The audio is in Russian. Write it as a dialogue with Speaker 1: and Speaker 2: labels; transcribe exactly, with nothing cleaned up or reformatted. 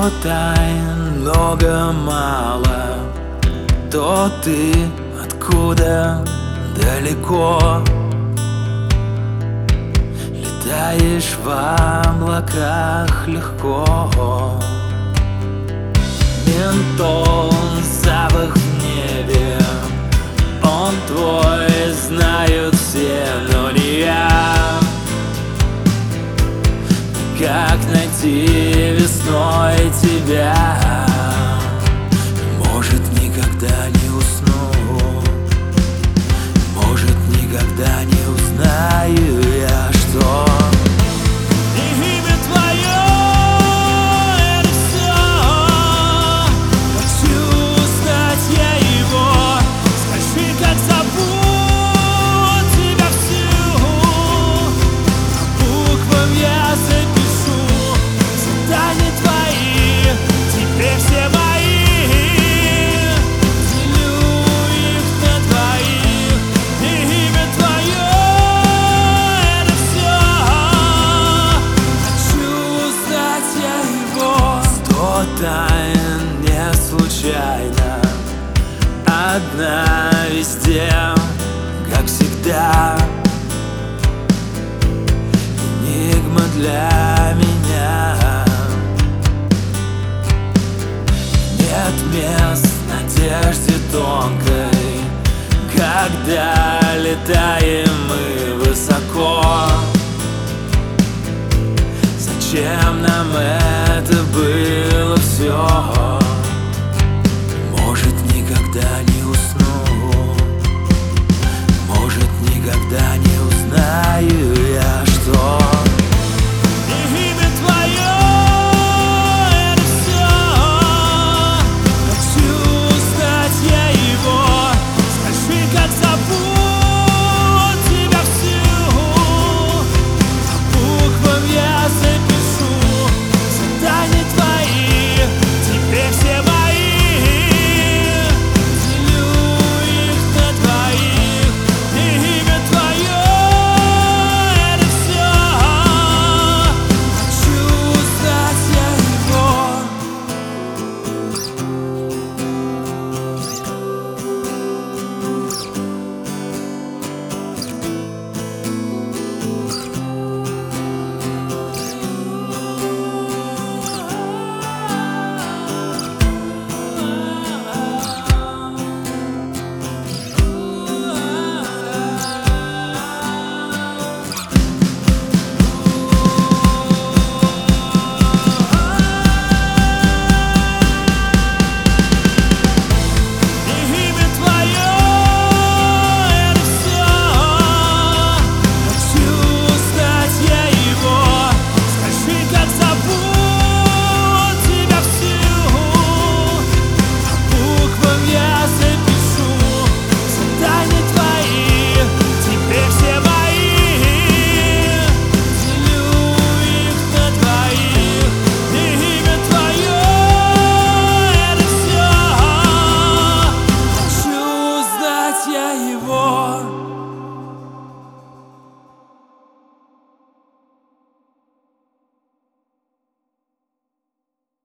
Speaker 1: То тайн много мало, то ты откуда далеко летаешь в облаках легко. Ментол, запах в небе, он твой, знают все, но не я. Как найти весной тебя? Может, никогда не усну, может, никогда не узнаю я, что имя твое — это все. Хочу знать я его. Скажи, как зовут тебя всю. А буквам я запишу задания твои, теперь все мои. Делю их на двоих. Имя твое — это все. Хочу узнать я его. Сто тайн не случайно, одна везде, как всегда. Энигма для меня. Нет мест надежде тонкой, когда летаем мы высоко. Зачем нам это было все? Может, никогда не